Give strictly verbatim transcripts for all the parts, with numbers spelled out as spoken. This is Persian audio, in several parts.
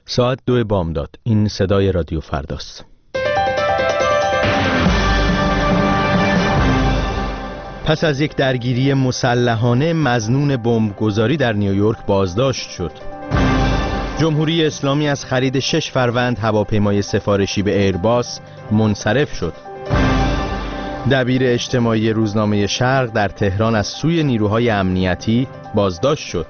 ساعت دو بامداد. این صدای رادیو فرداست. پس از یک درگیری مسلحانه مظنون بمبگذاری در نیویورک بازداشت شد. جمهوری اسلامی از خرید شش فروند هواپیمای سفارشی به ایرباس منصرف شد. دبیر اجتماعی روزنامه شرق در تهران از سوی نیروهای امنیتی بازداشت شد.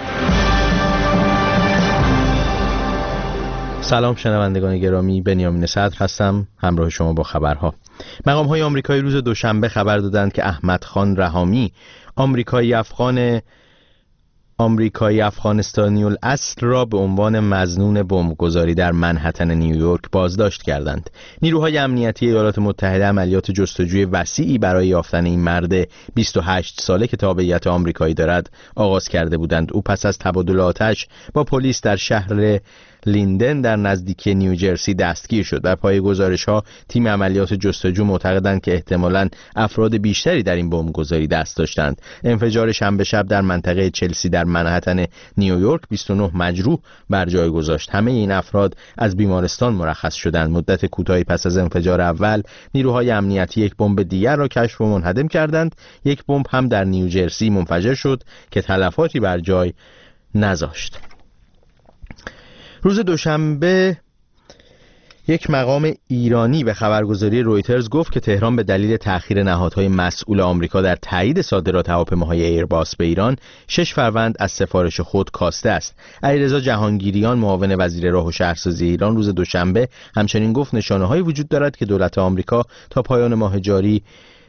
سلام شنوندگان گرامی، بنیامین صدر هستم همراه شما با خبرها. مقام‌های آمریکایی روز دوشنبه خبر دادند که احمد خان رحامی، آمریکایی افغان آمریکایی افغانستانی الاصل را به عنوان مظنون بمبگذاری در منهتن نیویورک بازداشت کردند. نیروهای امنیتی ایالات متحده عملیات جستجوی وسیعی برای یافتن این مرد بیست و هشت ساله که تابعیت آمریکایی دارد آغاز کرده بودند. او پس از تبادل آتش با پلیس در شهر لیندن در نزدیکی نیوجرسی دستگیر شد. بر پایه گزارش‌ها تیم عملیات جستجو معتقدند که احتمالاً افراد بیشتری در این بمبگذاری دست داشتند. انفجار شنبه شب در منطقه چلسی در منهتن نیویورک بیست و نه مجروح بر جای گذاشت. همه این افراد از بیمارستان مرخص شدند. مدت کوتاهی پس از انفجار اول نیروهای امنیتی یک بمب دیگر را کشف و منهدم کردند. یک بمب هم در نیوجرسی منفجر شد که تلفاتی بر جای نذاشت. روز دوشنبه یک مقام ایرانی به خبرگزاری رویترز گفت که تهران به دلیل تأخیر نهادهای مسئول آمریکا در تایید صادرات هواپیماهای ایرباس به ایران شش فروند از سفارش خود کاسته است. علیرضا جهانگیریان معاون وزیر راه و شهرسازی ایران روز دوشنبه همچنین گفت نشانه‌هایی وجود دارد که دولت آمریکا تا پایان ماه جاری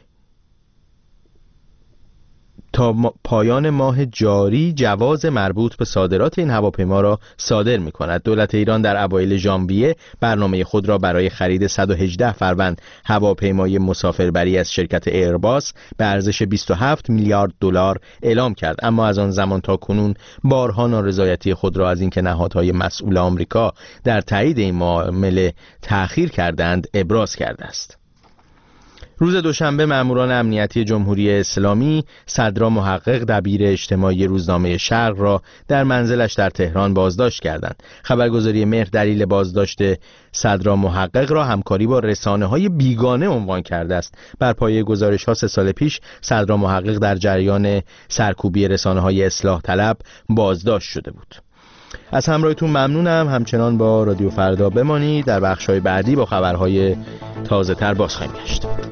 تا پایان ماه جاری جواز مربوط به صادرات این هواپیما را صادر می کند. دولت ایران در اوایل ژانویه برنامه خود را برای خرید صد و هجده فروند هواپیمای مسافربری از شرکت ایرباس به ارزش بیست و هفت میلیارد دلار اعلام کرد، اما از آن زمان تا کنون بارها نارضایتی خود را از اینکه نهادهای مسئول آمریکا در تایید این معامله تأخیر کردند ابراز کرده است. روز دوشنبه ماموران امنیتی جمهوری اسلامی صدرا محقق دبیر اجتماعی روزنامه شرق را در منزلش در تهران بازداشت کردند. خبرگزاری مهر دلیل بازداشت صدرا محقق را همکاری با رسانه‌های بیگانه عنوان کرده است. بر پایه گزارش‌ها سه سال پیش صدرا محقق در جریان سرکوبی رسانه‌های اصلاح طلب بازداشت شده بود. از همراهیتون ممنونم. همچنان با رادیو فردا بمانید. در بخش‌های بعدی با خبرهای تازه‌تر باز خواهیم گشت.